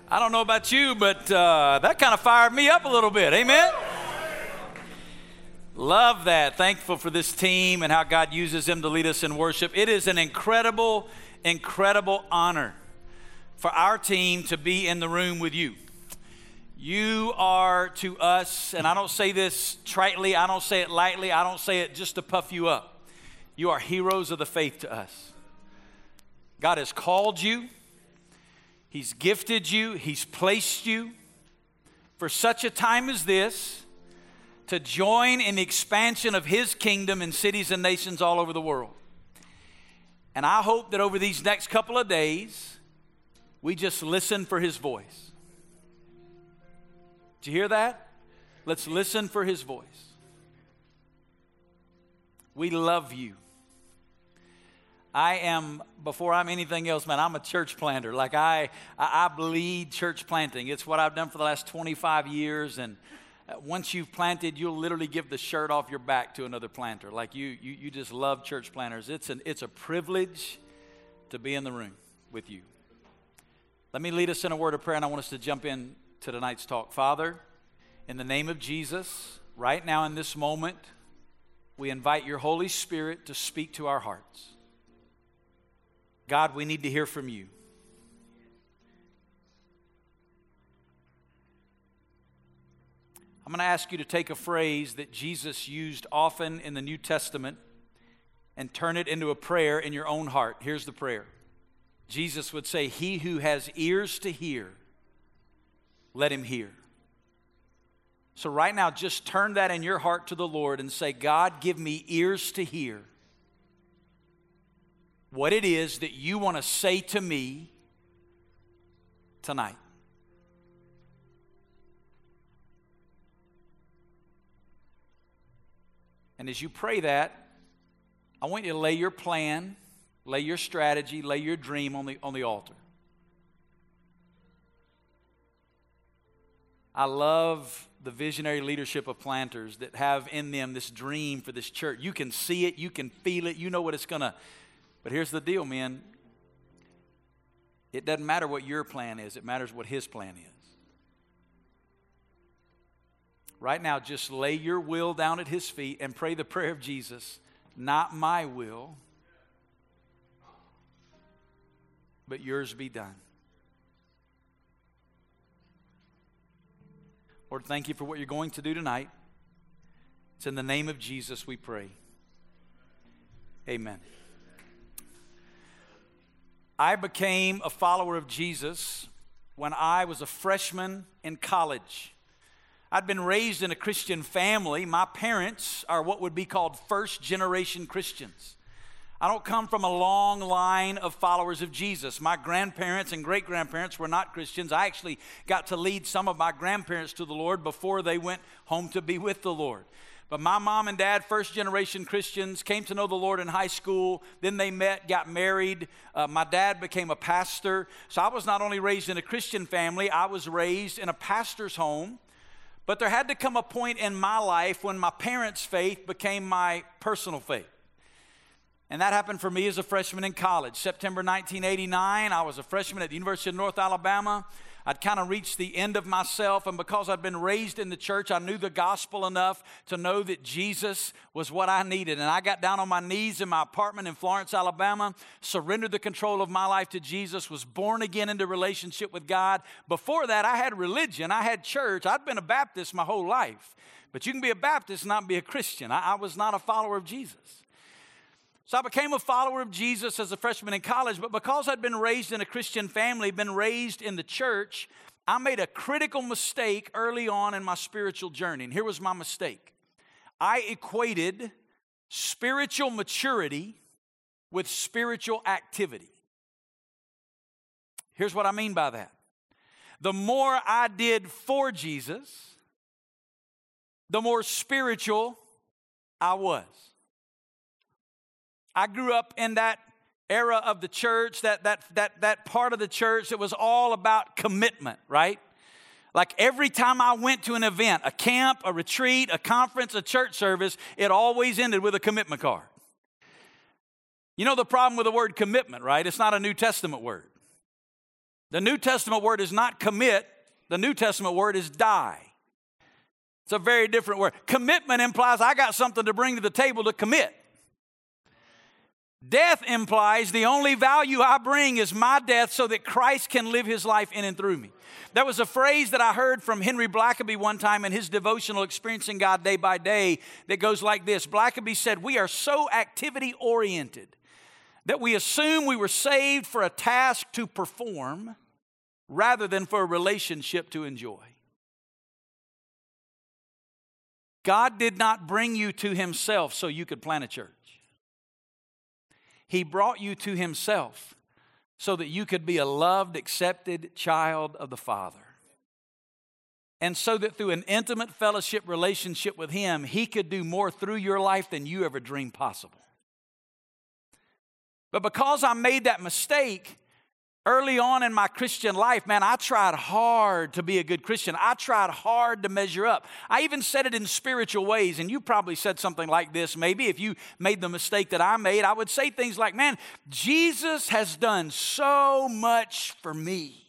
I don't know about you, but that kind of fired me up a little bit. Amen? Love that. Thankful for this team and how God uses them to lead us in worship. It is an incredible, incredible honor for our team to be in the room with you. You are to us, and I don't say this tritely, I don't say it lightly, I don't say it just to puff you up. You are heroes of the faith to us. God has called you. He's gifted you. He's placed you for such a time as this to join in the expansion of His kingdom in cities and nations all over the world. And I hope that over these next couple of days, we just listen for His voice. Did you hear that? Let's listen for His voice. We love you. I am, before I'm anything else, man, I'm a church planter. Like I bleed church planting. It's what I've done for the last 25 years. And once you've planted, you'll literally give the shirt off your back to another planter. Like you just love church planters. It's a privilege to be in the room with you. Let me lead us in a word of prayer, and I want us to jump in to tonight's talk. Father, in the name of Jesus, right now in this moment, we invite your Holy Spirit to speak to our hearts. God, we need to hear from you. I'm going to ask you to take a phrase that Jesus used often in the New Testament and turn it into a prayer in your own heart. Here's the prayer. Jesus would say, "He who has ears to hear, let him hear." So right now, just turn that in your heart to the Lord and say, "God, give me ears to hear what it is that you want to say to me tonight." And as you pray that, I want you to lay your plan, lay your strategy, lay your dream on the altar. I love the visionary leadership of planters that have in them this dream for this church. You can see it, you can feel it, you know what it's going to. But here's the deal, man. It doesn't matter what your plan is. It matters what His plan is. Right now, just lay your will down at His feet and pray the prayer of Jesus. Not my will, but yours be done. Lord, thank you for what you're going to do tonight. It's in the name of Jesus we pray. Amen. I became a follower of Jesus when I was a freshman in college. I'd been raised in a Christian family. My parents are what would be called first-generation Christians. I don't come from a long line of followers of Jesus. My grandparents and great-grandparents were not Christians. I actually got to lead some of my grandparents to the Lord before they went home to be with the Lord. But my mom and dad, first-generation Christians, came to know the Lord in high school. Then they met, got married. My dad became a pastor. So I was not only raised in a Christian family, I was raised in a pastor's home. But there had to come a point in my life when my parents' faith became my personal faith. And that happened for me as a freshman in college. September 1989, I was a freshman at the University of North Alabama. I'd kind of reached the end of myself, and because I'd been raised in the church, I knew the gospel enough to know that Jesus was what I needed. And I got down on my knees in my apartment in Florence, Alabama, surrendered the control of my life to Jesus, was born again into relationship with God. Before that, I had religion, I had church. I'd been a Baptist my whole life. But you can be a Baptist and not be a Christian. I was not a follower of Jesus. So I became a follower of Jesus as a freshman in college, but because I'd been raised in a Christian family, been raised in the church, I made a critical mistake early on in my spiritual journey. And here was my mistake. I equated spiritual maturity with spiritual activity. Here's what I mean by that. The more I did for Jesus, the more spiritual I was. I grew up in that era of the church, that part of the church that was all about commitment, right? Like every time I went to an event, a camp, a retreat, a conference, a church service, it always ended with a commitment card. You know the problem with the word commitment, right? It's not a New Testament word. The New Testament word is not commit. The New Testament word is die. It's a very different word. Commitment implies I got something to bring to the table to commit. Death implies the only value I bring is my death so that Christ can live his life in and through me. There was a phrase that I heard from Henry Blackaby one time in his devotional Experiencing God Day by Day that goes like this. Blackaby said, we are so activity-oriented that we assume we were saved for a task to perform rather than for a relationship to enjoy. God did not bring you to himself so you could plant a church. He brought you to himself so that you could be a loved, accepted child of the Father. And so that through an intimate fellowship relationship with him, he could do more through your life than you ever dreamed possible. But because I made that mistake early on in my Christian life, man, I tried hard to be a good Christian. I tried hard to measure up. I even said it in spiritual ways, and you probably said something like this maybe. If you made the mistake that I made, I would say things like, man, Jesus has done so much for me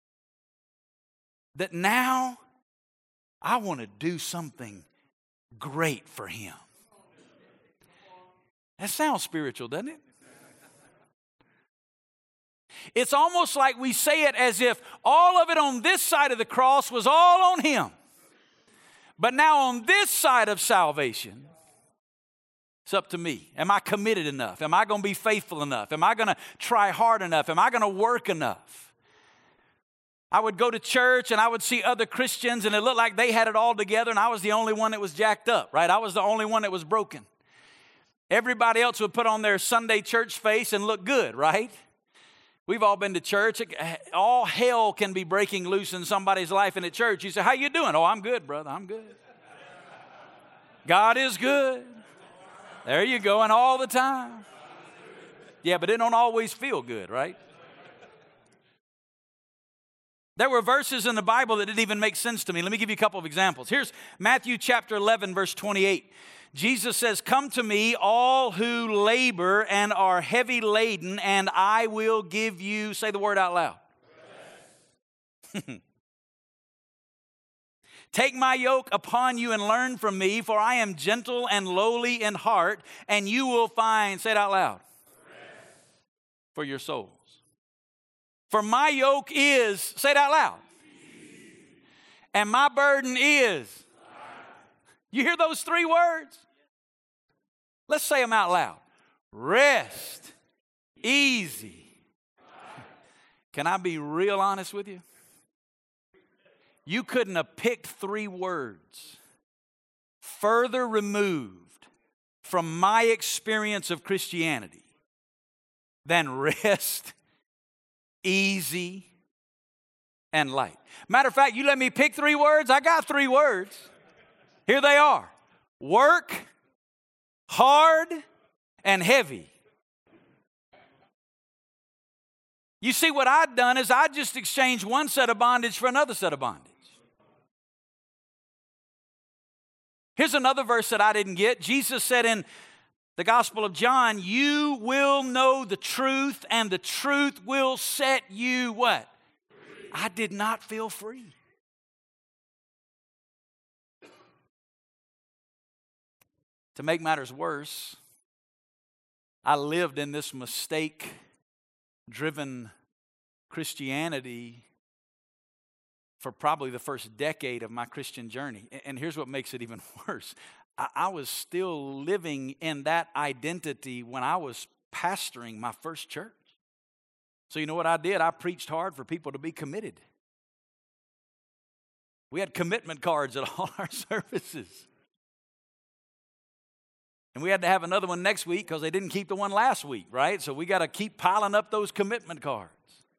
that now I want to do something great for him. That sounds spiritual, doesn't it? It's almost like we say it as if all of it on this side of the cross was all on him. But now on this side of salvation, it's up to me. Am I committed enough? Am I going to be faithful enough? Am I going to try hard enough? Am I going to work enough? I would go to church and I would see other Christians and it looked like they had it all together and I was the only one that was jacked up, right? I was the only one that was broken. Everybody else would put on their Sunday church face and look good, right? We've all been to church. All hell can be breaking loose in somebody's life in a church. You say, how you doing? Oh, I'm good, brother. I'm good. God is good. There you go. And all the time. Yeah, but it don't always feel good, right? There were verses in the Bible that didn't even make sense to me. Let me give you a couple of examples. Here's Matthew chapter 11, verse 28. Jesus says, come to me, all who labor and are heavy laden, and I will give you, say the word out loud. Take my yoke upon you and learn from me, for I am gentle and lowly in heart, and you will find, say it out loud, for your souls. For my yoke is, say it out loud, and my burden is. You hear those three words? Let's say them out loud. Rest. Easy. Can I be real honest with you? You couldn't have picked three words further removed from my experience of Christianity than rest, easy, and light. Matter of fact, you let me pick three words, I got three words. Here they are. Work, hard, and heavy. You see, what I'd done is I just exchanged one set of bondage for another set of bondage. Here's another verse that I didn't get. Jesus said in the Gospel of John, you will know the truth, and the truth will set you what? Free. I did not feel free. To make matters worse, I lived in this mistake-driven Christianity for probably the first decade of my Christian journey. And here's what makes it even worse. I was still living in that identity when I was pastoring my first church. So you know what I did? I preached hard for people to be committed. We had commitment cards at all our services. And we had to have another one next week because they didn't keep the one last week, right? So we got to keep piling up those commitment cards.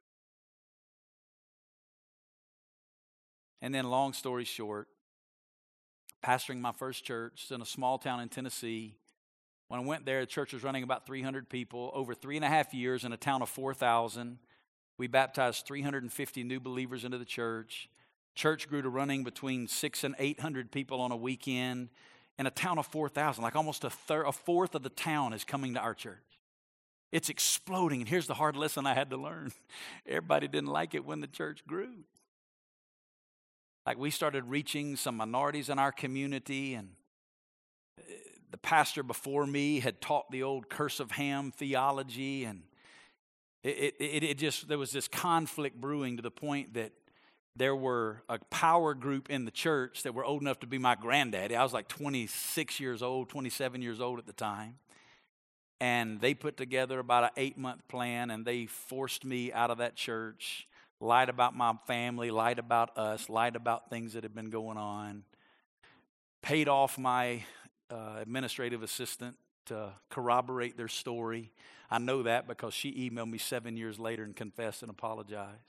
And then long story short, pastoring my first church in a small town in Tennessee. When I went there, the church was running about 300 people. Over 3.5 years in a town of 4,000, we baptized 350 new believers into the church. Church grew to running between 600 and 800 people on a weekend. In a town of 4,000, like almost a fourth of the town is coming to our church. It's exploding. And here's the hard lesson I had to learn. Everybody didn't like it when the church grew. Like we started reaching some minorities in our community, and the pastor before me had taught the old curse of Ham theology, and there was this conflict brewing to the point that there were a power group in the church that were old enough to be my granddaddy. I was like 26 years old, 27 years old at the time. And they put together about an 8-month plan, and they forced me out of that church, lied about my family, lied about us, lied about things that had been going on, paid off my administrative assistant to corroborate their story. I know that because she emailed me 7 years later and confessed and apologized.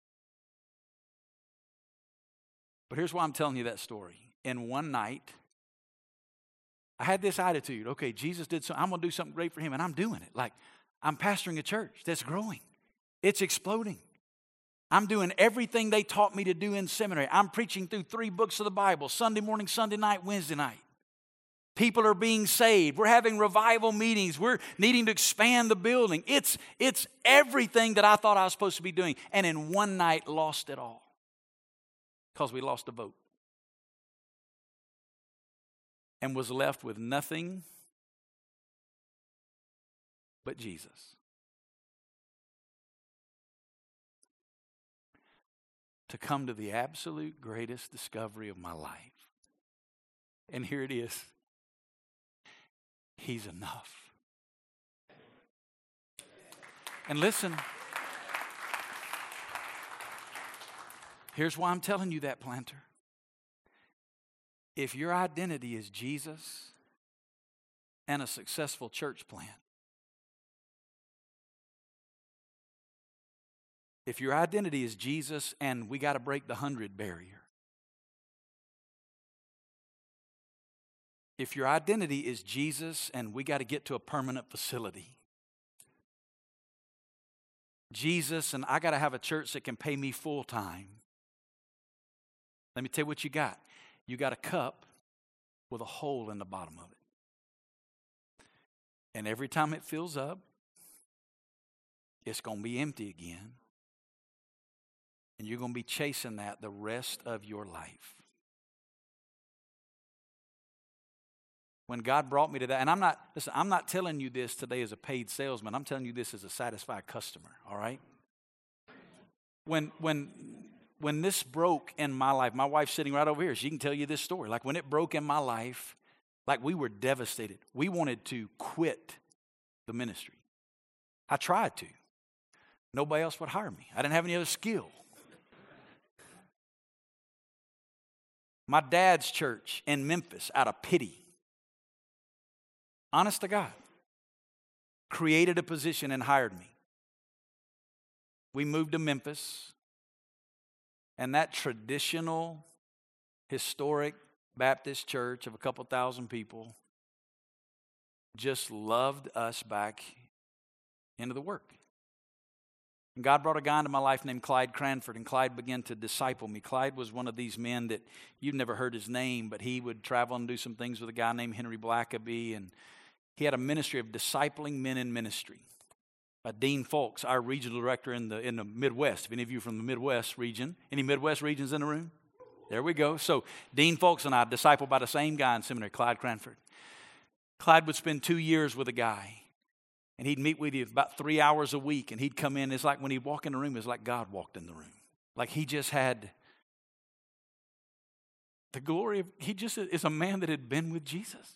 But here's why I'm telling you that story. In one night, I had this attitude. Okay, Jesus did something. I'm going to do something great for him, and I'm doing it. Like, I'm pastoring a church that's growing. It's exploding. I'm doing everything they taught me to do in seminary. I'm preaching through 3 books of the Bible, Sunday morning, Sunday night, Wednesday night. People are being saved. We're having revival meetings. We're needing to expand the building. It's everything that I thought I was supposed to be doing. And in one night, lost it all. Because we lost a vote. And was left with nothing but Jesus. To come to the absolute greatest discovery of my life. And here it is. He's enough. And listen, here's why I'm telling you that, planter. If your identity is Jesus and a successful church plant, if your identity is Jesus and we got to break the 100 barrier, if your identity is Jesus and we got to get to a permanent facility, Jesus and I got to have a church that can pay me full time, let me tell you what you got. You got a cup with a hole in the bottom of it. And every time it fills up, it's going to be empty again. And you're going to be chasing that the rest of your life. When God brought me to that, and I'm not telling you this today as a paid salesman. I'm telling you this as a satisfied customer, all right? When this broke in my life, my wife's sitting right over here. She can tell you this story. Like when it broke in my life, like we were devastated. We wanted to quit the ministry. I tried to. Nobody else would hire me. I didn't have any other skill. My dad's church in Memphis, out of pity, honest to God, created a position and hired me. We moved to Memphis, and that traditional, historic Baptist church of a couple thousand people just loved us back into the work. And God brought a guy into my life named Clyde Cranford, and Clyde began to disciple me. Clyde was one of these men that you've never heard his name, but he would travel and do some things with a guy named Henry Blackaby, and he had a ministry of discipling men in ministry. Dean Folks, our regional director in the Midwest. If any of you are from the Midwest region, any Midwest regions in the room? There we go. So Dean Folks and I discipled by the same guy in seminary, Clyde Cranford. Clyde would spend 2 years with a guy. And he'd meet with you about 3 hours a week. And he'd come in. It's like when he'd walk in the room, it's like God walked in the room. Like he just had the glory of, he just is a man that had been with Jesus.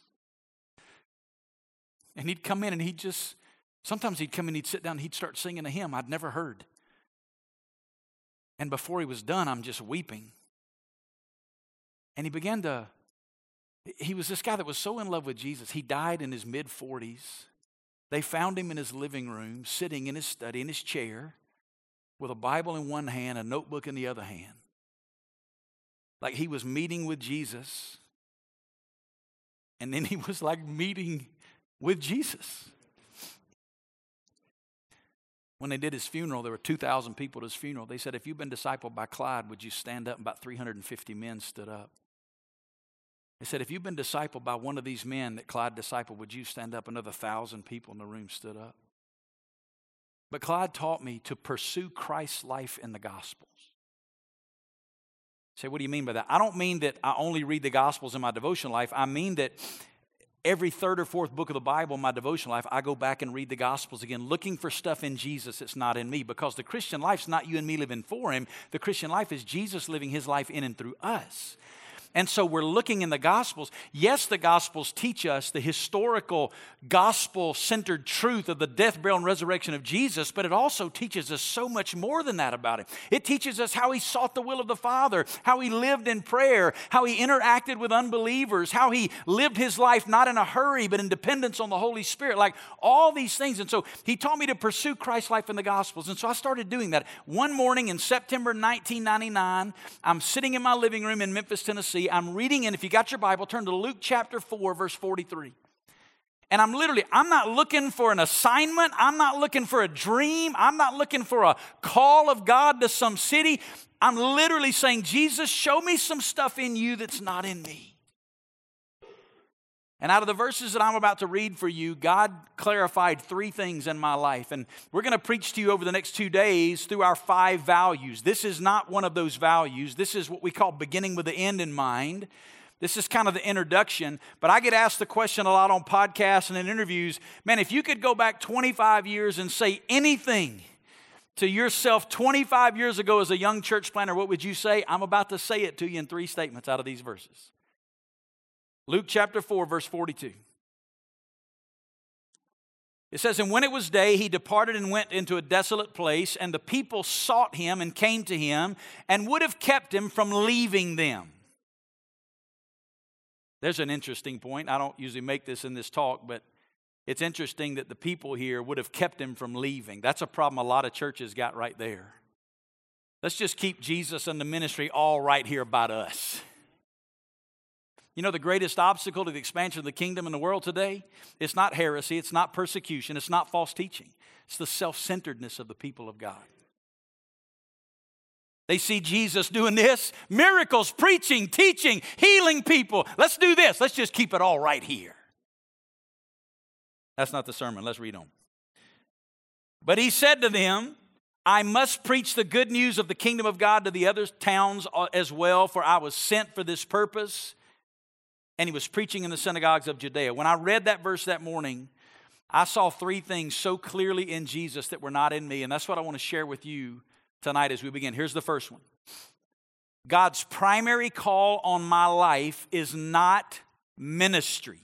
And he'd come in and sometimes he'd come in, he'd sit down, and he'd start singing a hymn I'd never heard. And before he was done, I'm just weeping. And he was this guy that was so in love with Jesus. He died in his mid-40s. They found him in his living room, sitting in his study, in his chair, with a Bible in one hand, a notebook in the other hand. Like he was meeting with Jesus. And then he was like meeting with Jesus. When they did his funeral, there were 2,000 people at his funeral. They said, if you've been discipled by Clyde, would you stand up? And about 350 men stood up. They said, if you've been discipled by one of these men that Clyde discipled, would you stand up? Another 1,000 people in the room stood up. But Clyde taught me to pursue Christ's life in the Gospels. Say, what do you mean by that? I don't mean that I only read the Gospels in my devotional life. I mean that every third or fourth book of the Bible in my devotional life, I go back and read the Gospels again, looking for stuff in Jesus that's not in me. Because the Christian life's not you and me living for Him. The Christian life is Jesus living His life in and through us. And so we're looking in the Gospels. Yes, the Gospels teach us the historical gospel-centered truth of the death, burial, and resurrection of Jesus, but it also teaches us so much more than that about Him. It teaches us how He sought the will of the Father, how He lived in prayer, how He interacted with unbelievers, how He lived His life not in a hurry, but in dependence on the Holy Spirit, like all these things. And so He taught me to pursue Christ's life in the Gospels. And so I started doing that. One morning in September 1999, I'm sitting in my living room in Memphis, Tennessee. I'm reading, and if you got your Bible, turn to Luke chapter 4, verse 43. And I'm not looking for an assignment. I'm not looking for a dream. I'm not looking for a call of God to some city. I'm literally saying, Jesus, show me some stuff in you that's not in me. And out of the verses that I'm about to read for you, God clarified 3 things in my life. And we're going to preach to you over the next 2 days through our 5 values. This is not one of those values. This is what we call beginning with the end in mind. This is kind of the introduction. But I get asked the question a lot on podcasts and in interviews, man, if you could go back 25 years and say anything to yourself 25 years ago as a young church planter, what would you say? I'm about to say it to you in 3 statements out of these verses. Luke chapter 4, verse 42. It says, and when it was day, He departed and went into a desolate place, and the people sought Him and came to Him and would have kept Him from leaving them. There's an interesting point. I don't usually make this in this talk, but it's interesting that the people here would have kept Him from leaving. That's a problem a lot of churches got right there. Let's just keep Jesus and the ministry all right here about us. You know, the greatest obstacle to the expansion of the kingdom in the world today, it's not heresy, it's not persecution, it's not false teaching. It's the self-centeredness of the people of God. They see Jesus doing this, miracles, preaching, teaching, healing people. Let's do this. Let's just keep it all right here. That's not the sermon. Let's read on. But He said to them, I must preach the good news of the kingdom of God to the other towns as well, for I was sent for this purpose. And He was preaching in the synagogues of Judea. When I read that verse that morning, I saw 3 things so clearly in Jesus that were not in me. And that's what I want to share with you tonight as we begin. Here's the first one. God's primary call on my life is not ministry.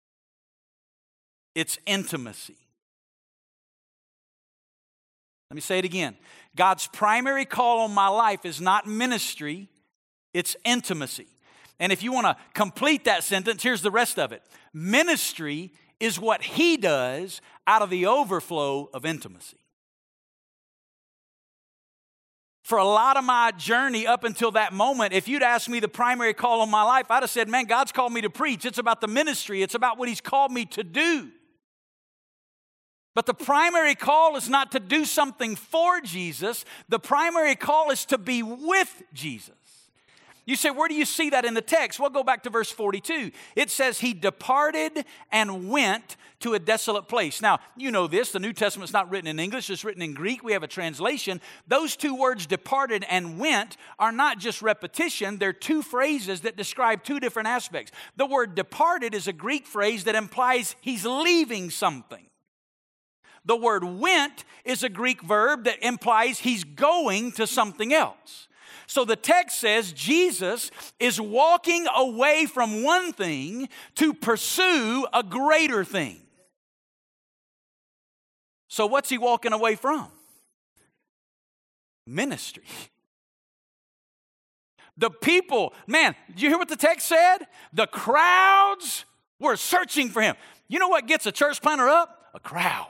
It's intimacy. Let me say it again. God's primary call on my life is not ministry. It's intimacy. And if you want to complete that sentence, here's the rest of it. Ministry is what He does out of the overflow of intimacy. For a lot of my journey up until that moment, if you'd asked me the primary call on my life, I'd have said, man, God's called me to preach. It's about the ministry. It's about what He's called me to do. But the primary call is not to do something for Jesus. The primary call is to be with Jesus. You say, where do you see that in the text? Well, go back to verse 42. It says, He departed and went to a desolate place. Now, you know this. The New Testament's not written in English. It's written in Greek. We have a translation. Those 2 words, departed and went, are not just repetition. They're 2 phrases that describe 2 different aspects. The word departed is a Greek phrase that implies He's leaving something. The word went is a Greek verb that implies He's going to something else. So the text says Jesus is walking away from one thing to pursue a greater thing. So what's He walking away from? Ministry. The people, man, did you hear what the text said? The crowds were searching for Him. You know what gets a church planter up? A crowd.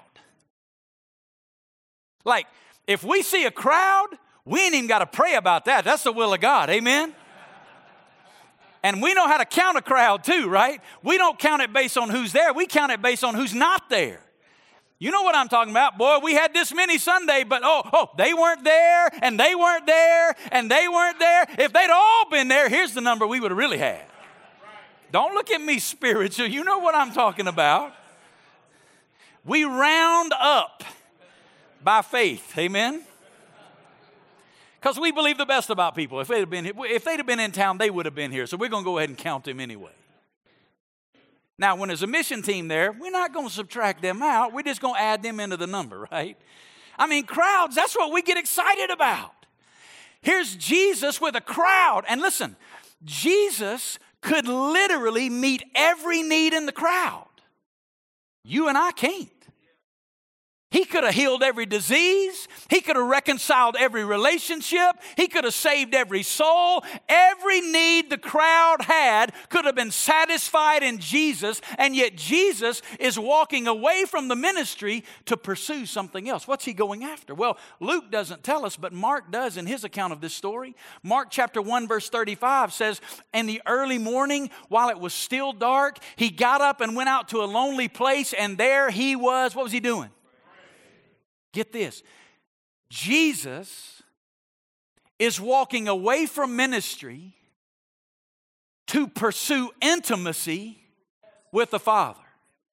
Like, if we see a crowd, we ain't even got to pray about that. That's the will of God. Amen? And we know how to count a crowd too, right? We don't count it based on who's there. We count it based on who's not there. You know what I'm talking about. Boy, we had this many Sunday, but they weren't there, and they weren't there, and they weren't there. If they'd all been there, here's the number we would have really had. Don't look at me spiritual. You know what I'm talking about. We round up By faith, amen? Because we believe the best about people. If they'd have been in town, they would have been here. So we're going to go ahead and count them anyway. Now, when there's a mission team there, we're not going to subtract them out. We're just going to add them into the number, right? I mean, crowds, that's what we get excited about. Here's Jesus with a crowd. And listen, Jesus could literally meet every need in the crowd. You and I can't. He could have healed every disease. He could have reconciled every relationship. He could have saved every soul. Every need the crowd had could have been satisfied in Jesus, and yet Jesus is walking away from the ministry to pursue something else. What's he going after? Well, Luke doesn't tell us, but Mark does in his account of this story. Mark chapter 1, verse 35 says, "In the early morning, while it was still dark, he got up and went out to a lonely place, and there he was." What was he doing? Get this, Jesus is walking away from ministry to pursue intimacy with the Father.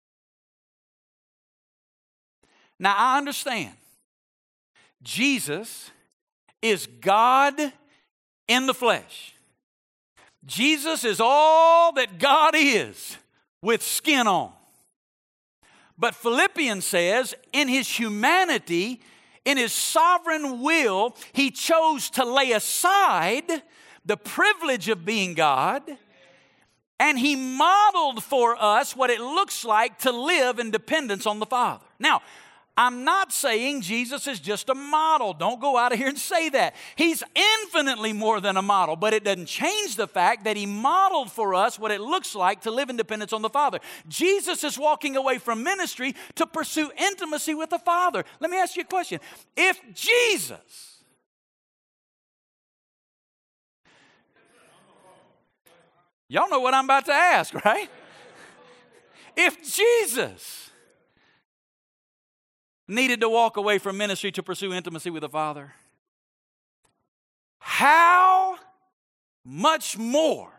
Now, I understand Jesus is God in the flesh. Jesus is all that God is with skin on. But Philippians says, in his humanity, in his sovereign will, he chose to lay aside the privilege of being God, and he modeled for us what it looks like to live in dependence on the Father. Now, I'm not saying Jesus is just a model. Don't go out of here and say that. He's infinitely more than a model, but it doesn't change the fact that he modeled for us what it looks like to live in dependence on the Father. Jesus is walking away from ministry to pursue intimacy with the Father. Let me ask you a question. If Jesus, y'all know what I'm about to ask, right? If Jesus needed to walk away from ministry to pursue intimacy with the Father, how much more?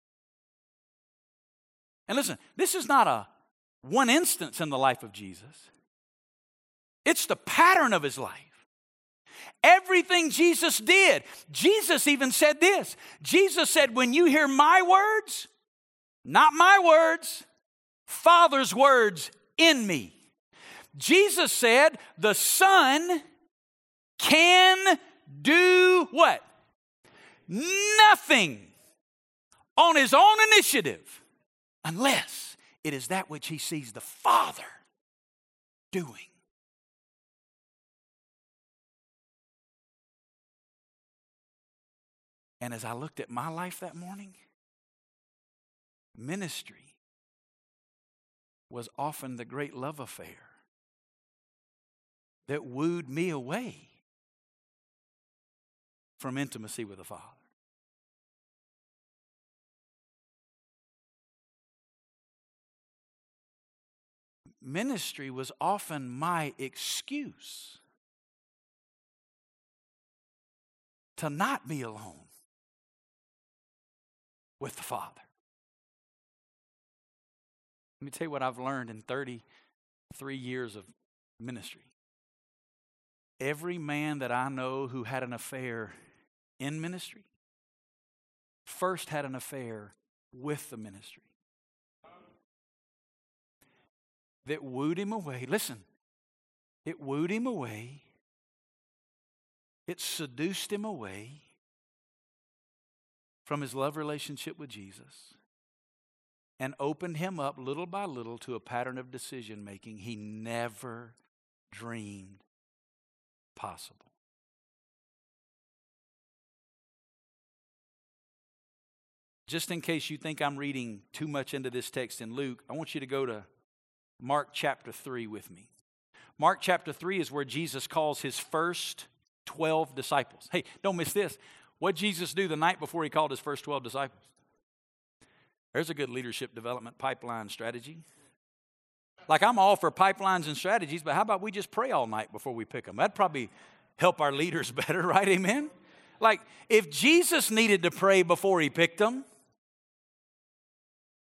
And listen, this is not a one instance in the life of Jesus. It's the pattern of his life. Everything Jesus did. Jesus even said this. Jesus said, when you hear my words, not my words, Father's words in me. Jesus said the Son can do what? Nothing on his own initiative unless it is that which he sees the Father doing. And as I looked at my life that morning, ministry was often the great love affair that wooed me away from intimacy with the Father. Ministry was often my excuse to not be alone with the Father. Let me tell you what I've learned in 33 years of ministry. Every man that I know who had an affair in ministry first had an affair with the ministry that wooed him away. Listen, it wooed him away. It seduced him away from his love relationship with Jesus and opened him up little by little to a pattern of decision making he never dreamed possible. Just in case you think I'm reading too much into this text in Luke, I want you to go to Mark chapter 3 with me. Mark chapter 3 is where Jesus calls his first 12 disciples. Hey, don't miss this. What did Jesus do the night before he called his first 12 disciples? There's a good leadership development pipeline strategy. Like, I'm all for pipelines and strategies, but how about we just pray all night before we pick them? That'd probably help our leaders better, right? Amen? Like, if Jesus needed to pray before he picked them,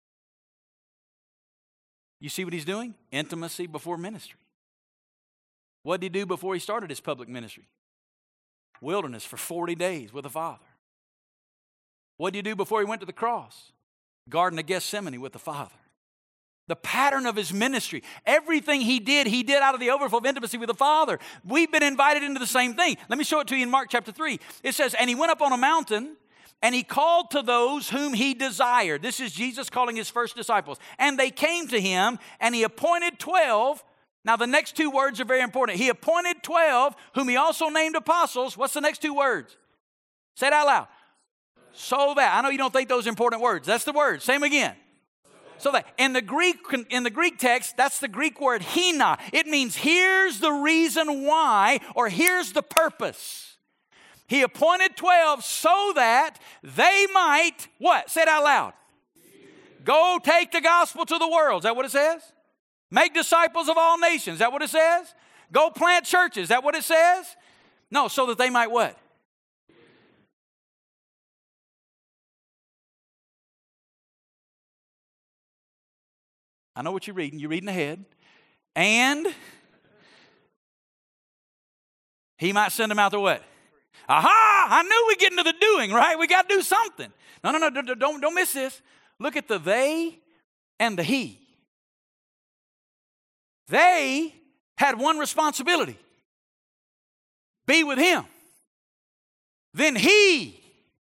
you see what he's doing? Intimacy before ministry. What did he do before he started his public ministry? Wilderness for 40 days with the Father. What did he do before he went to the cross? Garden of Gethsemane with the Father. The pattern of his ministry, everything he did out of the overflow of intimacy with the Father. We've been invited into the same thing. Let me show it to you in Mark chapter 3. It says, and he went up on a mountain, and he called to those whom he desired. This is Jesus calling his first disciples. And they came to him, and he appointed 12. Now, the next two words are very important. He appointed 12, whom he also named apostles. What's the next two words? Say it out loud. So that. I know you don't think those are important words. That's the word. Say them again. So that. In the Greek text, that's the Greek word hina. It means here's the reason why, or here's the purpose. He appointed 12 so that they might, what? Say it out loud. Go take the gospel to the world. Is that what it says? Make disciples of all nations. Is that what it says? Go plant churches. Is that what it says? No, so that they might what? I know what you're reading. You're reading ahead. And he might send them out to what? Aha! I knew we'd get into the doing, right? We got to do something. No, don't miss this. Look at the they and the he. They had one responsibility. Be with him. Then he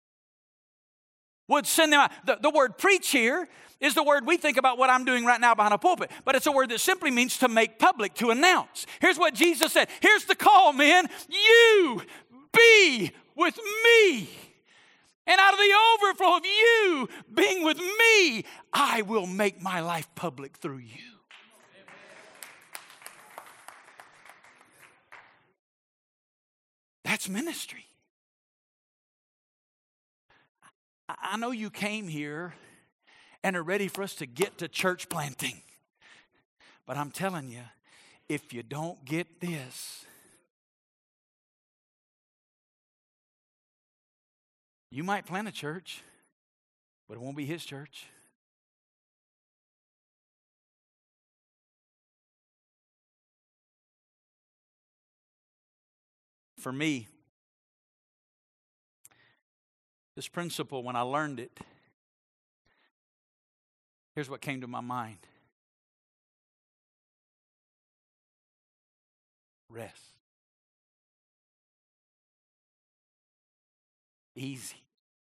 would send them out. The word preach here is the word we think about what I'm doing right now behind a pulpit. But it's a word that simply means to make public, to announce. Here's what Jesus said. Here's the call, men. You be with me. And out of the overflow of you being with me, I will make my life public through you. That's ministry. I know you came here and are ready for us to get to church planting. But I'm telling you, if you don't get this, you might plant a church, but it won't be his church. For me, this principle, when I learned it, here's what came to my mind. Rest. Easy.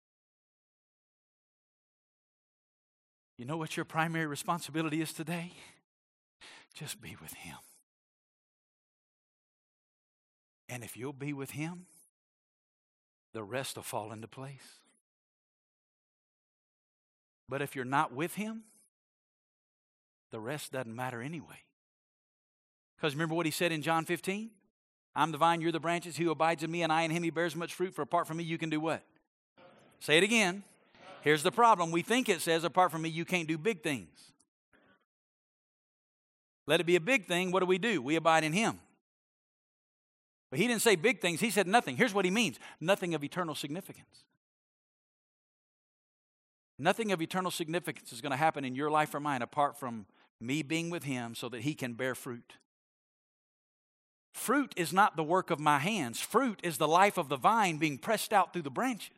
You know what your primary responsibility is today? Just be with him. And if you'll be with him, the rest will fall into place. But if you're not with him, the rest doesn't matter anyway. Because remember what he said in John 15? I'm the vine, you're the branches. He who abides in me and I in him, he bears much fruit. For apart from me, you can do what? Say it again. Here's the problem. We think it says, apart from me, you can't do big things. Let it be a big thing. What do? We abide in him. But he didn't say big things. He said nothing. Here's what he means. Nothing of eternal significance. Nothing of eternal significance is going to happen in your life or mine apart from me being with him so that he can bear fruit. Fruit is not the work of my hands. Fruit is the life of the vine being pressed out through the branches.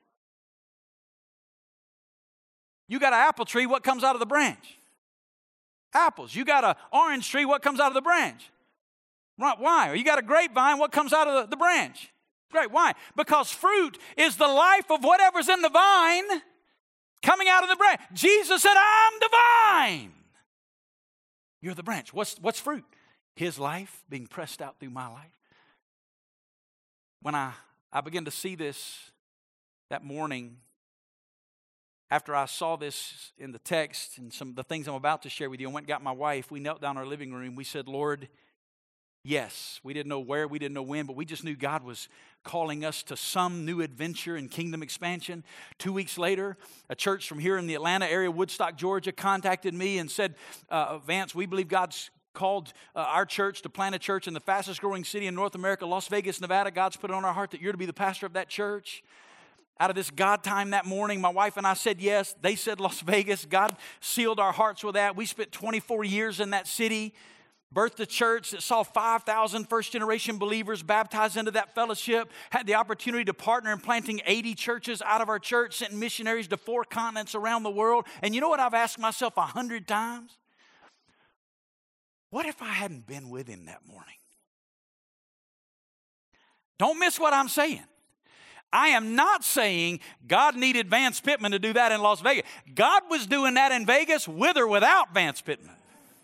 You got an apple tree, what comes out of the branch? Apples. You got an orange tree, what comes out of the branch? Why? Or you got a grapevine, what comes out of the branch? Great. Why? Because fruit is the life of whatever's in the vine coming out of the branch. Jesus said, I'm the vine. You're the branch. What's fruit? His life being pressed out through my life. When I began to see this that morning, after I saw this in the text and some of the things I'm about to share with you, I went and got my wife. We knelt down in our living room. We said, Lord, yes. We didn't know where, we didn't know when, but we just knew God was calling us to some new adventure in kingdom expansion. 2 weeks later, a church from here in the Atlanta area, Woodstock, Georgia, contacted me and said, Vance, we believe God's called our church to plant a church in the fastest growing city in North America, Las Vegas, Nevada. God's put it on our heart that you're to be the pastor of that church. Out of this God time that morning, my wife and I said yes. They said Las Vegas. God sealed our hearts with that. We spent 24 years in that city. birthed a church that saw 5,000 first-generation believers baptized into that fellowship, had the opportunity to partner in planting 80 churches out of our church, sent missionaries to 4 continents around the world. And you know what I've asked myself 100 times? What if I hadn't been with him that morning? Don't miss what I'm saying. I am not saying God needed Vance Pitman to do that in Las Vegas. God was doing that in Vegas with or without Vance Pitman.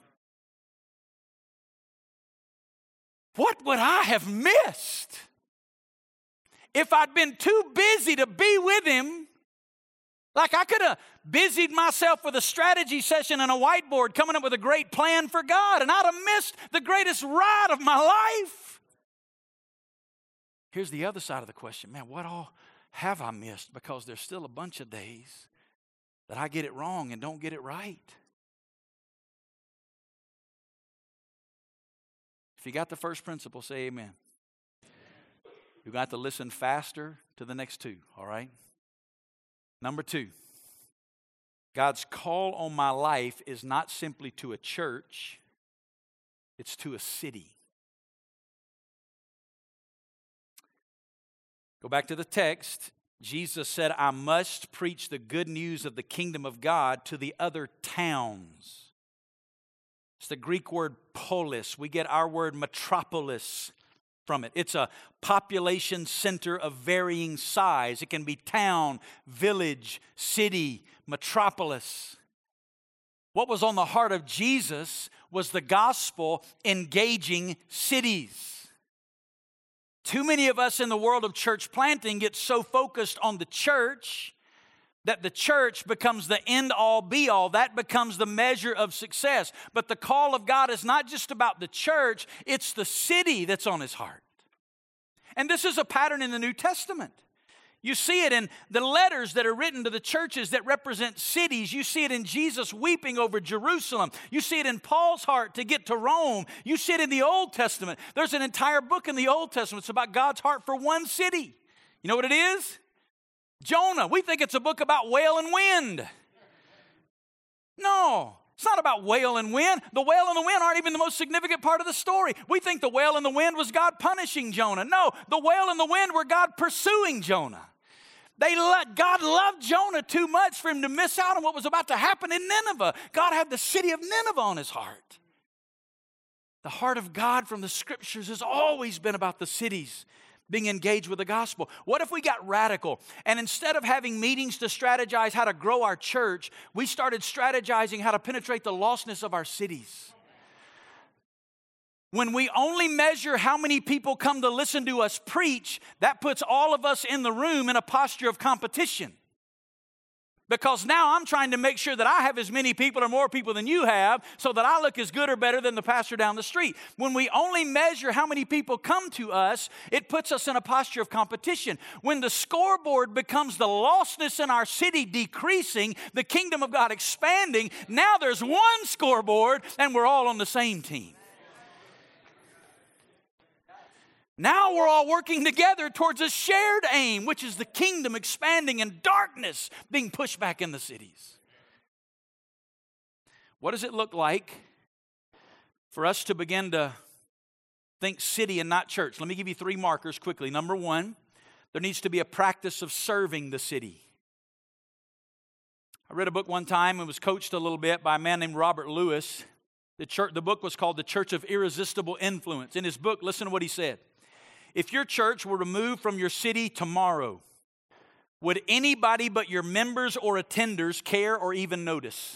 What would I have missed if I'd been too busy to be with him? Like I could have busied myself with a strategy session and a whiteboard coming up with a great plan for God, and I'd have missed the greatest ride of my life. Here's the other side of the question. Man, what all have I missed? Because there's still a bunch of days that I get it wrong and don't get it right. If you got the first principle, say amen. You got to listen faster to the next 2, all right? Number 2, God's call on my life is not simply to a church, it's to a city. Go back to the text. Jesus said, I must preach the good news of the kingdom of God to the other towns. It's the Greek word polis. We get our word metropolis from it. It's a population center of varying size. It can be town, village, city, metropolis. What was on the heart of Jesus was the gospel engaging cities. Too many of us in the world of church planting get so focused on the church that the church becomes the end-all, be-all. That becomes the measure of success. But the call of God is not just about the church, it's the city that's on his heart. And this is a pattern in the New Testament. You see it in the letters that are written to the churches that represent cities. You see it in Jesus weeping over Jerusalem. You see it in Paul's heart to get to Rome. You see it in the Old Testament. There's an entire book in the Old Testament. It's about God's heart for one city. You know what it is? Jonah. We think it's a book about whale and wind. No, it's not about whale and wind. The whale and the wind aren't even the most significant part of the story. We think the whale and the wind was God punishing Jonah. No, the whale and the wind were God pursuing Jonah. God loved Jonah too much for him to miss out on what was about to happen in Nineveh. God had the city of Nineveh on his heart. The heart of God from the scriptures has always been about the cities being engaged with the gospel. What if we got radical and instead of having meetings to strategize how to grow our church, we started strategizing how to penetrate the lostness of our cities? When we only measure how many people come to listen to us preach, that puts all of us in the room in a posture of competition. Because now I'm trying to make sure that I have as many people or more people than you have so that I look as good or better than the pastor down the street. When we only measure how many people come to us, it puts us in a posture of competition. When the scoreboard becomes the lostness in our city decreasing, the kingdom of God expanding, now there's one scoreboard and we're all on the same team. Now we're all working together towards a shared aim, which is the kingdom expanding and darkness being pushed back in the cities. What does it look like for us to begin to think city and not church? Let me give you 3 markers quickly. Number 1, there needs to be a practice of serving the city. I read a book one time and was coached a little bit by a man named Robert Lewis. The book was called The Church of Irresistible Influence. In his book, listen to what he said. If your church were removed from your city tomorrow, would anybody but your members or attenders care or even notice?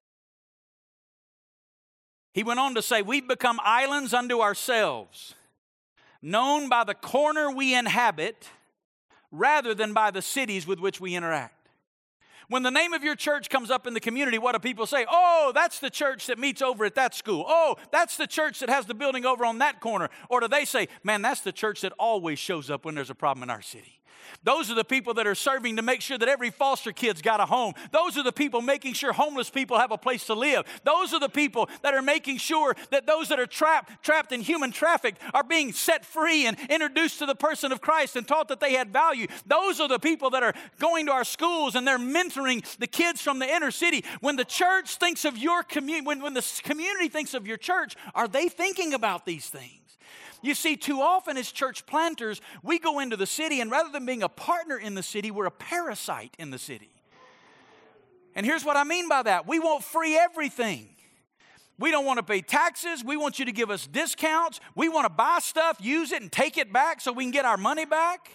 He went on to say, we've become islands unto ourselves, known by the corner we inhabit rather than by the cities with which we interact. When the name of your church comes up in the community, what do people say? Oh, that's the church that meets over at that school. Oh, that's the church that has the building over on that corner. Or do they say, man, that's the church that always shows up when there's a problem in our city. Those are the people that are serving to make sure that every foster kid's got a home. Those are the people making sure homeless people have a place to live. Those are the people that are making sure that those that are trapped in human traffic are being set free and introduced to the person of Christ and taught that they had value. Those are the people that are going to our schools and they're mentoring the kids from the inner city. When the church thinks of your community, when the community thinks of your church, are they thinking about these things? You see, too often as church planters, we go into the city, and rather than being a partner in the city, we're a parasite in the city. And here's what I mean by that. We want free everything. We don't want to pay taxes. We want you to give us discounts. We want to buy stuff, use it, and take it back so we can get our money back.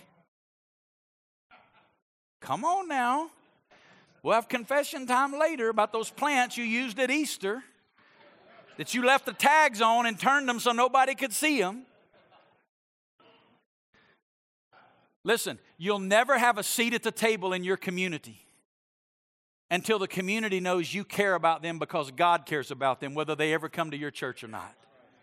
Come on now. We'll have confession time later about those plants you used at Easter that you left the tags on and turned them so nobody could see them. Listen, you'll never have a seat at the table in your community until the community knows you care about them because God cares about them, whether they ever come to your church or not.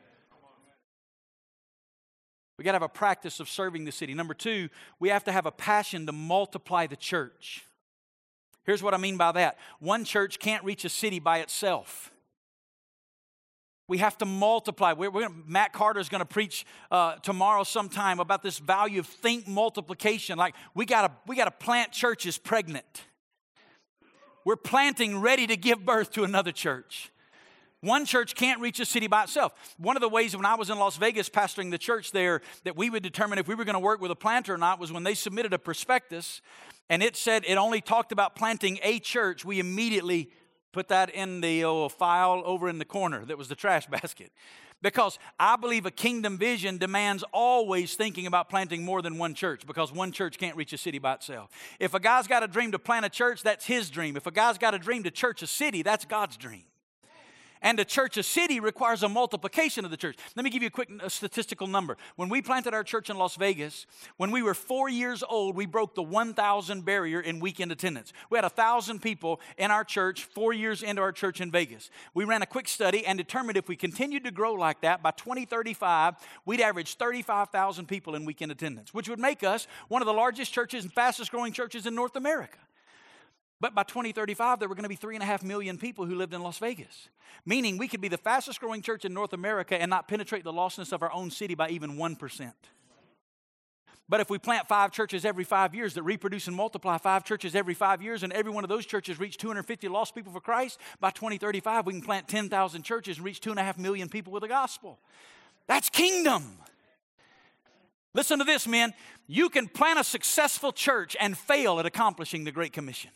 We got to have a practice of serving the city. Number two, we have to have a passion to multiply the church. Here's what I mean by that. One church can't reach a city by itself. We have to multiply. Matt Carter is going to preach tomorrow sometime about this value of think multiplication. Like we got to plant churches pregnant. We're planting ready to give birth to another church. One church can't reach a city by itself. One of the ways when I was in Las Vegas pastoring the church there that we would determine if we were going to work with a planter or not was when they submitted a prospectus and it said it only talked about planting a church, we immediately put that in the file over in the corner that was the trash basket. Because I believe a kingdom vision demands always thinking about planting more than one church, because one church can't reach a city by itself. If a guy's got a dream to plant a church, that's his dream. If a guy's got a dream to church a city, that's God's dream. And to church a city requires a multiplication of the church. Let me give you a quick statistical number. When we planted our church in Las Vegas, when we were 4 years old, we broke the 1,000 barrier in weekend attendance. We had 1,000 people in our church 4 years into our church in Vegas. We ran a quick study and determined if we continued to grow like that, by 2035, we'd average 35,000 people in weekend attendance, which would make us one of the largest churches and fastest growing churches in North America. But by 2035, there were going to be 3.5 million people who lived in Las Vegas, meaning we could be the fastest growing church in North America and not penetrate the lostness of our own city by even 1%. But if we plant 5 churches every 5 years that reproduce and multiply 5 churches every 5 years, and every one of those churches reach 250 lost people for Christ, by 2035, we can plant 10,000 churches and reach 2.5 million people with the gospel. That's kingdom. Listen to this, men. You can plant a successful church and fail at accomplishing the Great Commission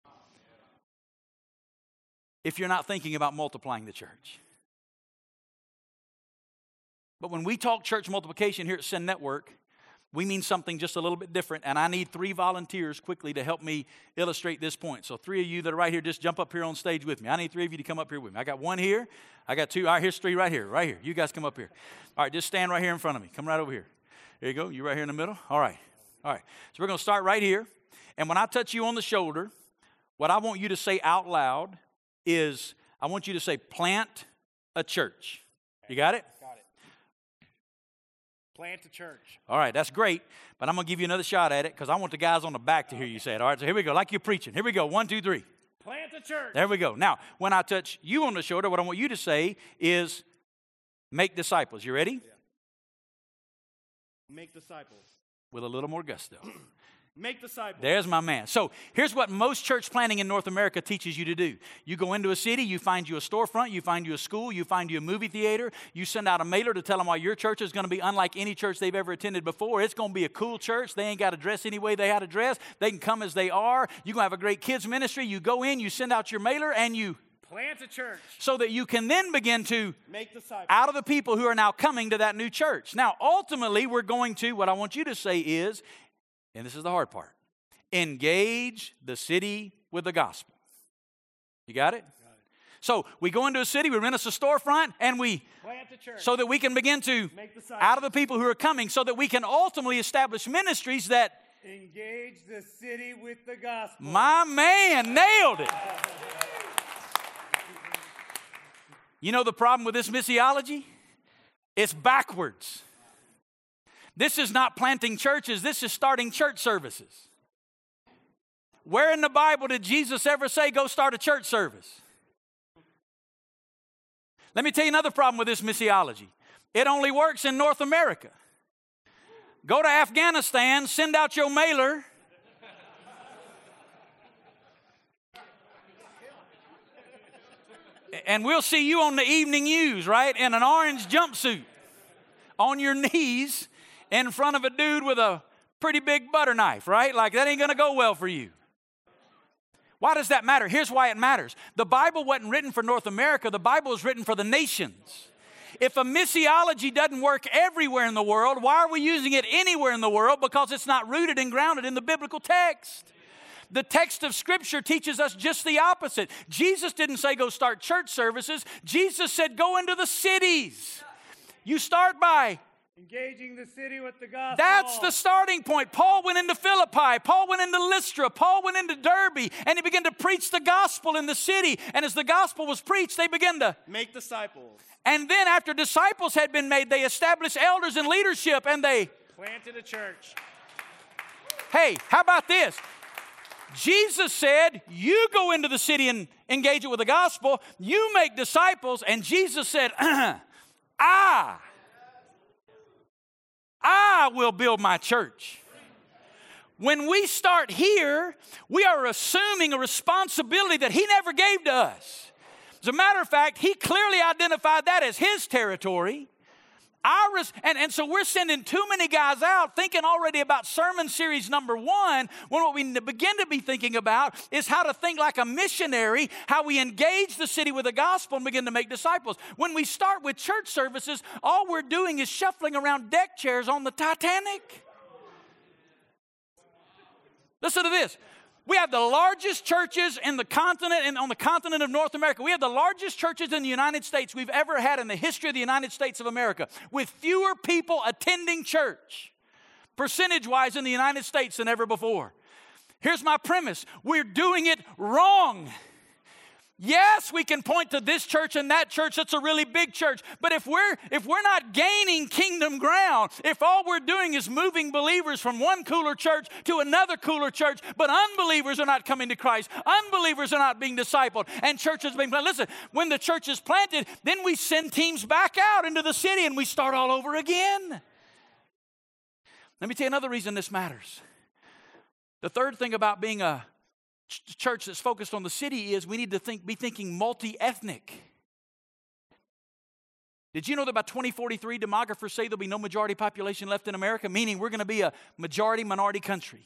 if you're not thinking about multiplying the church. But when we talk church multiplication here at Send Network, we mean something just a little bit different, and I need 3 volunteers quickly to help me illustrate this point. So 3 of you that are right here, just jump up here on stage with me. I need 3 of you to come up here with me. I got 1 here. I got 2. All right, here's 3 right here, right here. You guys come up here. All right, just stand right here in front of me. Come right over here. There you go. You right here in the middle. All right. All right. So we're going to start right here, and when I touch you on the shoulder, what I want you to say out loud is, I want you to say, plant a church. You got it? Got it. Plant a church. All right, that's great, but I'm going to give you another shot at it because I want the guys on the back to hear you say it. All right, so here we go, like you're preaching. Here we go, 1, 2, 3. Plant a church. There we go. Now, when I touch you on the shoulder, what I want you to say is, make disciples. You ready? Yeah. Make disciples. With a little more gusto. Make disciples. There's my man. So here's what most church planting in North America teaches you to do. You go into a city, you find you a storefront, you find you a school, you find you a movie theater, you send out a mailer to tell them why your church is going to be unlike any church they've ever attended before. It's going to be a cool church. They ain't got to dress any way they had to dress. They can come as they are. You're going to have a great kids ministry. You go in, you send out your mailer, and you plant a church. So that you can then begin to make disciples out of the people who are now coming to that new church. Now, ultimately, we're going to, what I want you to say is, and this is the hard part, engage the city with the gospel. You got it? Got it. So we go into a city, we rent us a storefront, and we plant the church so that we can begin to make disciples out of the people who are coming, so that we can ultimately establish ministries that engage the city with the gospel. My man nailed it. You know the problem with this missiology? It's backwards. This is not planting churches. This is starting church services. Where in the Bible did Jesus ever say, go start a church service? Let me tell you another problem with this missiology. It only works in North America. Go to Afghanistan, send out your mailer. And we'll see you on the evening news, right? In an orange jumpsuit, on your knees, in front of a dude with a pretty big butter knife, right? Like, that ain't going to go well for you. Why does that matter? Here's why it matters. The Bible wasn't written for North America. The Bible is written for the nations. If a missiology doesn't work everywhere in the world, why are we using it anywhere in the world? Because it's not rooted and grounded in the biblical text. The text of Scripture teaches us just the opposite. Jesus didn't say go start church services. Jesus said go into the cities. You start by engaging the city with the gospel. That's the starting point. Paul went into Philippi. Paul went into Lystra. Paul went into Derbe. And he began to preach the gospel in the city. And as the gospel was preached, they began to make disciples. And then after disciples had been made, they established elders in leadership and they planted a church. Hey, how about this? Jesus said, you go into the city and engage it with the gospel. You make disciples. And Jesus said, I will build my church. When we start here, we are assuming a responsibility that He never gave to us. As a matter of fact, He clearly identified that as His territory. And so we're sending too many guys out thinking already about sermon series number 1, when what we begin to be thinking about is how to think like a missionary, how we engage the city with the gospel and begin to make disciples. When we start with church services, all we're doing is shuffling around deck chairs on the Titanic. Listen to this. We have the largest churches in the continent and on the continent of North America. We have the largest churches in the United States we've ever had in the history of the United States of America, with fewer people attending church, percentage-wise, in the United States than ever before. Here's my premise. We're doing it wrong. Yes, we can point to this church and that church that's a really big church. But if we're not gaining kingdom ground, if all we're doing is moving believers from one cooler church to another cooler church, but unbelievers are not coming to Christ, unbelievers are not being discipled, and churches being planted. Listen, when the church is planted, then we send teams back out into the city and we start all over again. Let me tell you another reason this matters. The third thing about being a church that's focused on the city is we need to be thinking multi-ethnic. Did you know that by 2043, demographers say there'll be no majority population left in America, meaning we're going to be a majority-minority country?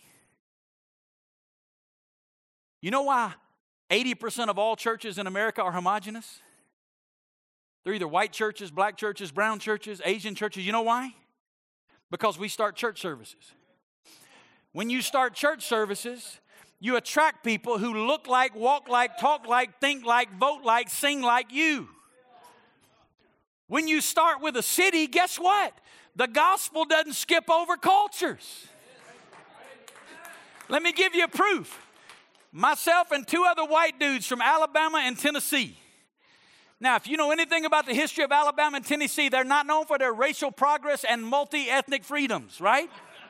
You know why 80% of all churches in America are homogenous? They're either white churches, black churches, brown churches, Asian churches. You know why? Because we start church services. When you start church services, you attract people who look like, walk like, talk like, think like, vote like, sing like you. When you start with a city, guess what? The gospel doesn't skip over cultures. Let me give you a proof. Myself and 2 other white dudes from Alabama and Tennessee. Now, if you know anything about the history of Alabama and Tennessee, they're not known for their racial progress and multi-ethnic freedoms, right?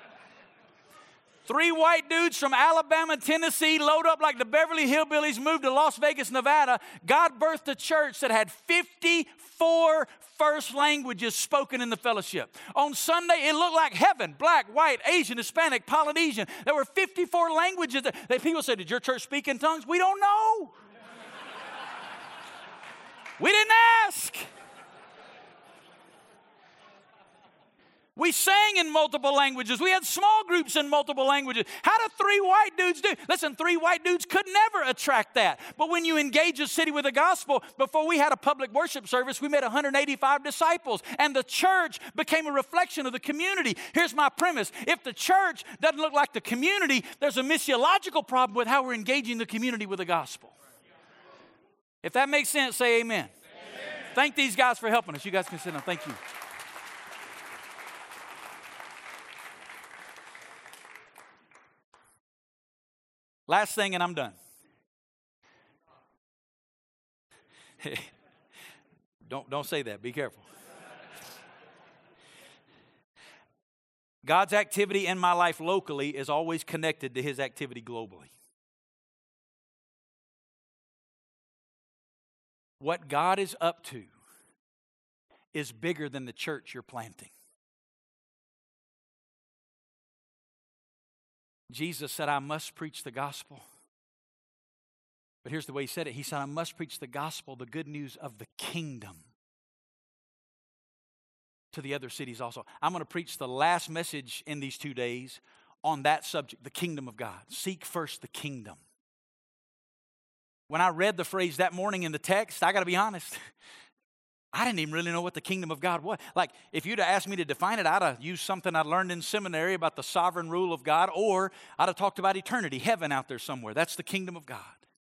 3 white dudes from Alabama, Tennessee, load up like the Beverly Hillbillies, moved to Las Vegas, Nevada. God birthed a church that had 54 first languages spoken in the fellowship. On Sunday, it looked like heaven. Black, white, Asian, Hispanic, Polynesian. There were 54 languages. That people said, did your church speak in tongues? We don't know. We didn't ask. We sang in multiple languages. We had small groups in multiple languages. How did 3 white dudes do? Listen, 3 white dudes could never attract that. But when you engage a city with the gospel, before we had a public worship service, we made 185 disciples. And the church became a reflection of the community. Here's my premise. If the church doesn't look like the community, there's a missiological problem with how we're engaging the community with the gospel. If that makes sense, say amen. Amen. Thank these guys for helping us. You guys can sit down. Thank you. Last thing, and I'm done. Don't say that. Be careful. God's activity in my life locally is always connected to His activity globally. What God is up to is bigger than the church you're planting. Jesus said, I must preach the gospel. But here's the way He said it. He said, I must preach the gospel, the good news of the kingdom, to the other cities also. I'm going to preach the last message in these 2 days on that subject, the kingdom of God. Seek first the kingdom. When I read the phrase that morning in the text, I got to be honest, I didn't even really know what the kingdom of God was. Like, if you'd have asked me to define it, I'd have used something I learned in seminary about the sovereign rule of God, or I'd have talked about eternity, heaven out there somewhere. That's the kingdom of God.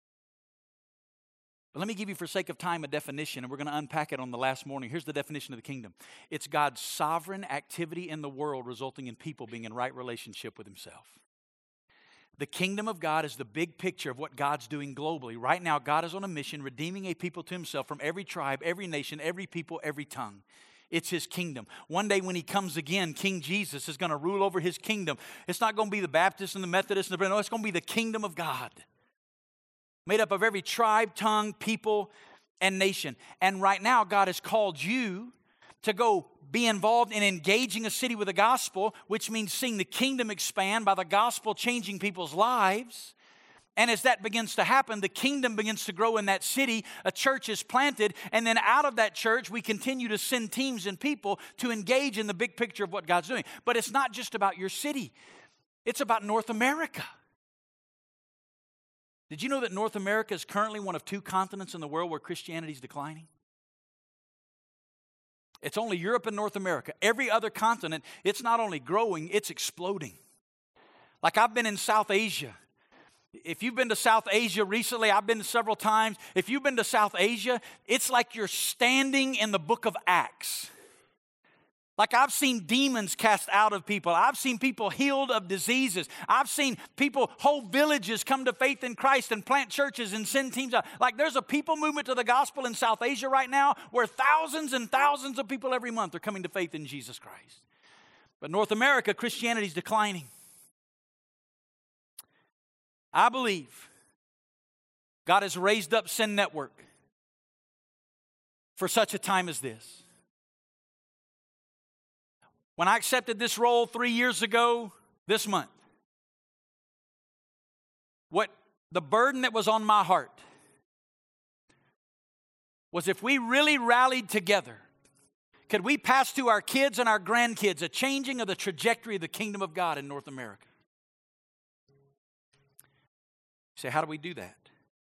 But let me give you, for sake of time, a definition, and we're going to unpack it on the last morning. Here's the definition of the kingdom. It's God's sovereign activity in the world resulting in people being in right relationship with Himself. The kingdom of God is the big picture of what God's doing globally. Right now, God is on a mission, redeeming a people to Himself from every tribe, every nation, every people, every tongue. It's His kingdom. One day when He comes again, King Jesus is going to rule over His kingdom. It's not going to be the Baptists and the Methodists and the... No, it's going to be the kingdom of God, made up of every tribe, tongue, people, and nation. And right now, God has called you to go be involved in engaging a city with the gospel, which means seeing the kingdom expand by the gospel changing people's lives. And as that begins to happen, the kingdom begins to grow in that city. A church is planted, and then out of that church, we continue to send teams and people to engage in the big picture of what God's doing. But it's not just about your city. It's about North America. Did you know that North America is currently one of 2 continents in the world where Christianity is declining? It's only Europe and North America. Every other continent, it's not only growing, it's exploding. Like, I've been in South Asia. If you've been to South Asia recently, I've been several times. If you've been to South Asia, it's like you're standing in the book of Acts. Like, I've seen demons cast out of people. I've seen people healed of diseases. I've seen people, whole villages come to faith in Christ and plant churches and send teams out. Like, there's a people movement to the gospel in South Asia right now where thousands and thousands of people every month are coming to faith in Jesus Christ. But North America, Christianity is declining. I believe God has raised up Send Network for such a time as this. When I accepted this role 3 years ago this month, what the burden that was on my heart was, if we really rallied together, could we pass to our kids and our grandkids a changing of the trajectory of the kingdom of God in North America? You say, how do we do that?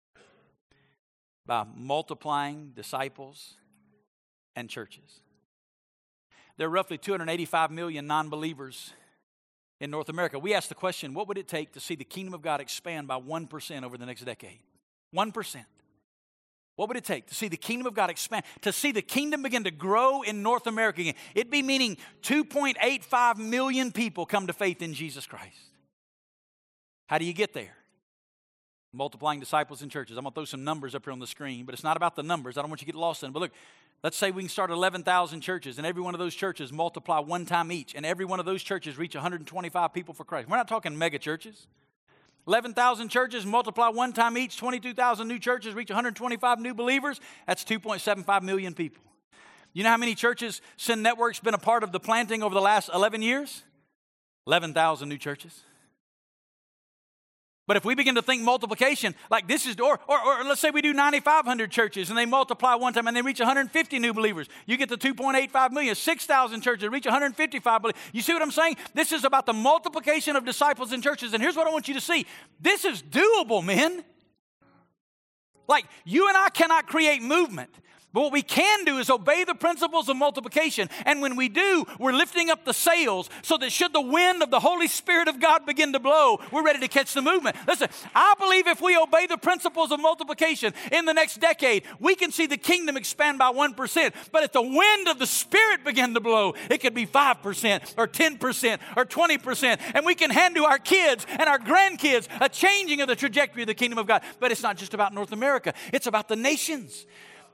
By multiplying disciples and churches. There are roughly 285 million non-believers in North America. We asked the question, what would it take to see the kingdom of God expand by 1% over the next decade? 1%. What would it take to see the kingdom of God expand, to see the kingdom begin to grow in North America again? It'd be meaning 2.85 million people come to faith in Jesus Christ. How do you get there? Multiplying disciples and churches. I'm going to throw some numbers up here on the screen, but it's not about the numbers. I don't want you to get lost in them. But look, let's say we can start 11,000 churches, and every one of those churches multiply one time each, and every one of those churches reach 125 people for Christ. We're not talking mega churches. 11,000 churches multiply one time each, 22,000 new churches reach 125 new believers. That's 2.75 million people. You know how many churches Send Network's been a part of the planting over the last 11 years? 11,000 new churches. But if we begin to think multiplication, like this is, or let's say we do 9,500 churches and they multiply one time and they reach 150 new believers. You get to 2.85 million, 6,000 churches reach 155 believers. You see what I'm saying? This is about the multiplication of disciples in churches. And here's what I want you to see. This is doable, men. Like, you and I cannot create movement. But what we can do is obey the principles of multiplication. And when we do, we're lifting up the sails so that should the wind of the Holy Spirit of God begin to blow, we're ready to catch the movement. Listen, I believe if we obey the principles of multiplication in the next decade, we can see the kingdom expand by 1%. But if the wind of the Spirit begin to blow, it could be 5% or 10% or 20%. And we can hand to our kids and our grandkids a changing of the trajectory of the kingdom of God. But it's not just about North America. It's about the nations.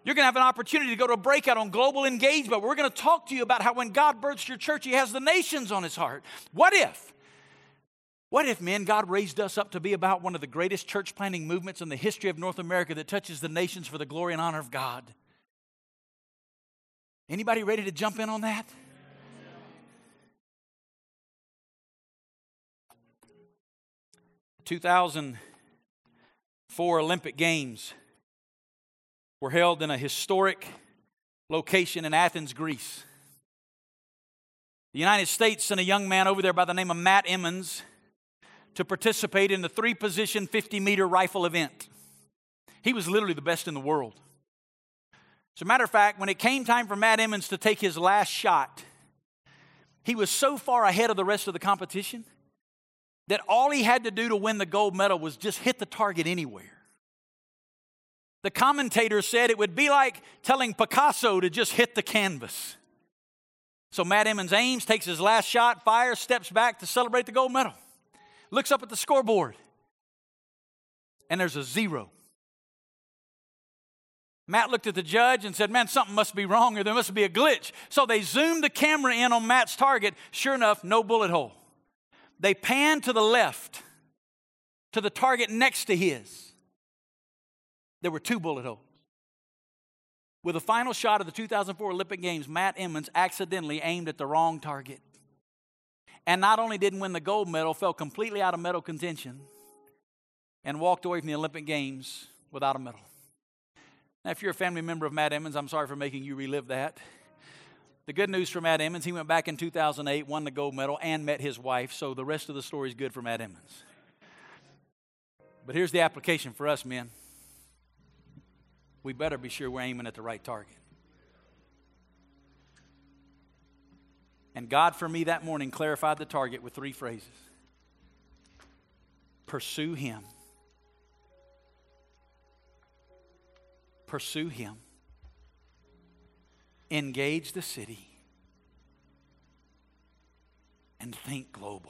You're going to have an opportunity to go to a breakout on global engagement. We're going to talk to you about how when God births your church, He has the nations on His heart. What if, men, God raised us up to be about one of the greatest church planting movements in the history of North America that touches the nations for the glory and honor of God? Anybody ready to jump in on that? The 2004 Olympic Games were held in a historic location in Athens, Greece. The United States sent a young man over there by the name of Matt Emmons to participate in the 3-position 50-meter rifle event. He was literally the best in the world. As a matter of fact, when it came time for Matt Emmons to take his last shot, he was so far ahead of the rest of the competition that all he had to do to win the gold medal was just hit the target anywhere. The commentator said it would be like telling Picasso to just hit the canvas. So Matt Emmons aims, takes his last shot, fires, steps back to celebrate the gold medal. Looks up at the scoreboard, and there's a 0. Matt looked at the judge and said, man, something must be wrong, or there must be a glitch. So they zoomed the camera in on Matt's target. Sure enough, no bullet hole. They panned to the left, to the target next to his. There were 2 bullet holes. With the final shot of the 2004 Olympic Games, Matt Emmons accidentally aimed at the wrong target. And not only didn't win the gold medal, fell completely out of medal contention and walked away from the Olympic Games without a medal. Now, if you're a family member of Matt Emmons, I'm sorry for making you relive that. The good news for Matt Emmons, he went back in 2008, won the gold medal, and met his wife, so the rest of the story is good for Matt Emmons. But here's the application for us, men. We better be sure we're aiming at the right target. And God, for me that morning, clarified the target with 3 phrases. Pursue Him. Pursue Him. Engage the city. And think global.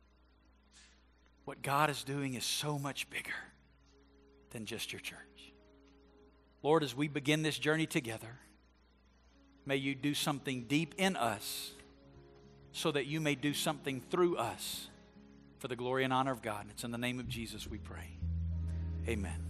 What God is doing is so much bigger than just your church. Lord, as we begin this journey together, may You do something deep in us so that You may do something through us for the glory and honor of God. And it's in the name of Jesus we pray. Amen.